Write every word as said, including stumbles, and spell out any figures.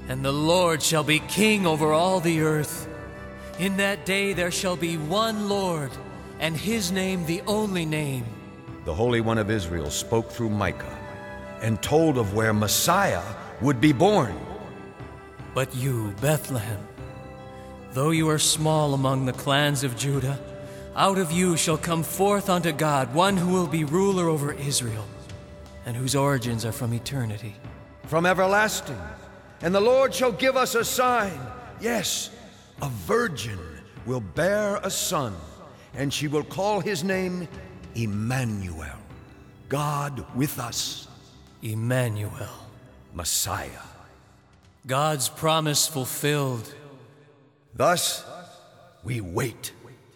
And the Lord shall be king over all the earth. In that day there shall be one Lord, and his name the only name. The Holy One of Israel spoke through Micah and told of where Messiah would be born. But you, Bethlehem, though you are small among the clans of Judah, out of you shall come forth unto God one who will be ruler over Israel, and whose origins are from eternity. From everlasting. And the Lord shall give us a sign. Yes, a virgin will bear a son, and she will call his name Emmanuel, God with us. Emmanuel. Messiah. God's promise fulfilled. Thus, we wait.